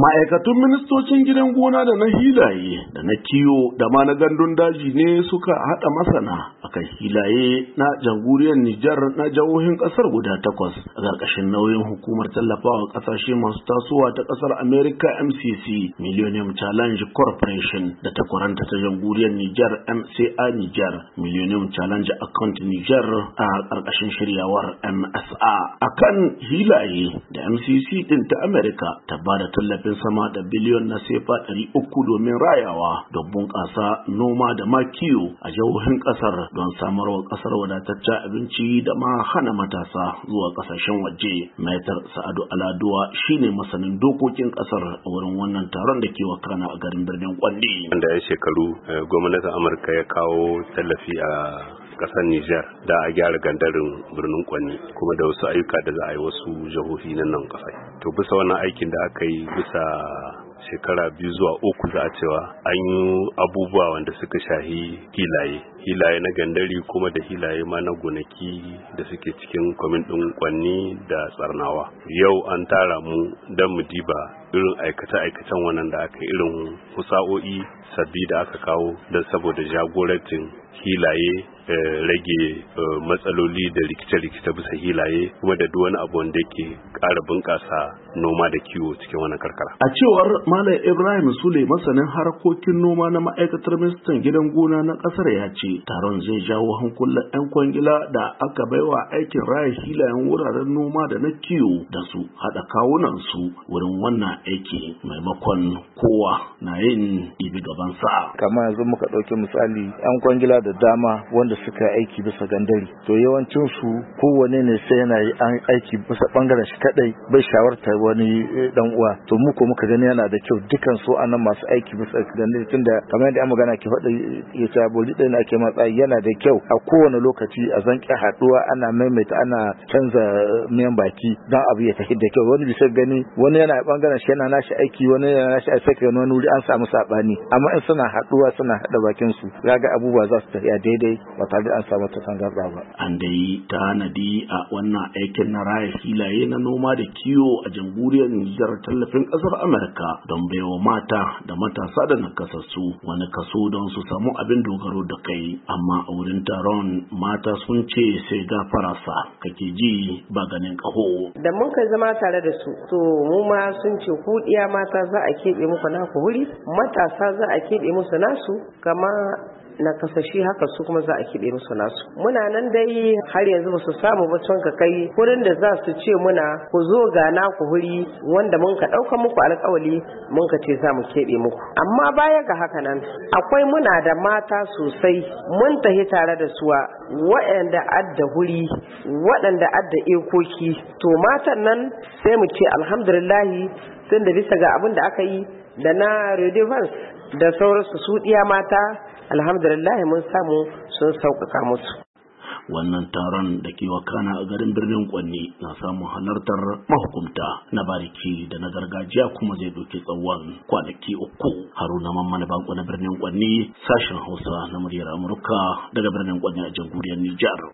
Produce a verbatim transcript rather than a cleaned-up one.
Ma'aikatun ministocin gidan gona da na hilaye da na kiwo da ma na gandun daji ne suka haɗa masana akan hilaye na jamhuriyar Nijar na jihohin ƙasar guda takwas a ƙarƙashin nauyin hukumar tallafawa ƙasashe masu tasowa ta ƙasar America M C C Millennium Challenge Corporation da takwaranta ta jamhuriyar Nijar M C A Nijar Millennium Challenge Account Nijar a ƙarƙashin shiryawar M S A akan hilaye da M C C ɗin ta America ta bada tallafi sama da biliyon na sefa ɗari uku domin rayawa da bunƙasa noma da ma kiwo a jihohin ƙasar don samarwa ƙasar wadataccen abinci da ma hana matasa zuwa ƙasashen waje. Maitar Sa'adu Aladuwa shine masanin dokokin ƙasar a wurin wannan taron da ke wakana a garin birnin Kwandi. Wanda ya shekaru gwamnatin Amurka ya kawo tallafi a kasar Nijar da a gyara gandarin birnin Kwanni kuma da wasu ayyuka da za a yi wasu jihohi na nan kasai. To bisa wannan aikin da aka yi bisa shekara biyu zuwa uku za a cewa an yi abubuwa wanda suka shahi hilaye hilaye na gandari kuma da hilaye ma na gonaki da suke cikin kwamin ɗin Kwanni da Tsarnawa. Yau an tara mu don mu diba irin aikace-aikacen wannan da aka irin husa'o'i sabbi da aka kawo don saboda jagorancin hilaye rage matsaloli da rikice-rikice bisa hilaye kuma da duk wani abu wanda yake ƙara bunƙasa noma da kiwo cikin wannan karkara. A cewar Malam Ibrahim Sule masanin harkokin noma na ma'aikatar ministan gidan gona na ƙasar ya ce taron zai jawo hankulan 'yan kwangila da aka baiwa aikin raya hilayen wuraren noma da na kiwo da su haɗa kawunan su wurin wannan aiki maimakon kowa na yin ibi gaban sa. Kamar yanzu muka ɗauki misali 'yan kwangila da dama wanda suka aiki bisa gandari to yawancin su kowane ne sai yana aiki bisa bangaren shi kadai bai shawarta wani dan uwa to mu ko muka gani yana da kyau dukan su anan masu aiki bisa gandari tunda kamar yadda magana ke faɗa ya ta boli ɗin ake matsayi yana da kyau a kowane lokaci a zanki haɗuwa ana maimaita ana canza miyan baki don abu ya tafi da kyau wani bisa gani wani yana bangaren shi yana nashi aiki wani yana nashi aiki wani wuri an samu sabani amma in suna haɗuwa suna haɗa bakin su kaga abubuwa za su tafiya daidai ba tare da an samu ta tangarda ba. An dai tanadi a wannan aikin na raya filaye na noma da kiwo a jamhuriyar Nijar tallafin ƙasar Amurka don baiwa mata da matasa da nakasassu wani kaso don su samu abin dogaro da kai amma a wurin taron mata sun ce sai gafara sa kake ji ba ganin ƙaho. Da mun kai zama tare da su to mu ma sun ce ku iya mata za a keɓe muku naku wuri matasa za a keɓe musu nasu kama na kasashe haka su kuma za a kiɗe musu nasu. Muna nan dai har yanzu ba su samu ba sun ka kai wurin da za su ce muna ku zo ga naku huri wanda mun ka ɗauka muku alƙawali mun ka ce za mu keɓe muku. Amma baya ga haka nan akwai muna da mata sosai mun tahi tare da suwa waɗanda adda huri waɗanda adda ekoki to matan nan sai mu ce alhamdulillahi tun da bisa ga abin da aka yi da na redevance da sauransu su ɗiya mata alhamdulillah mun samu sun sauƙaƙa musu. Wannan taron da ke wakana a garin birnin Kwanni na samun halartar mahukunta na bariki da na gargajiya kuma zai ɗauki tsawon kwanaki uku. Haruna Mamman Bako na birnin Kwanni sashen Hausa na muryar Amurka daga birnin Kwanni a jamhuriyar Nijar.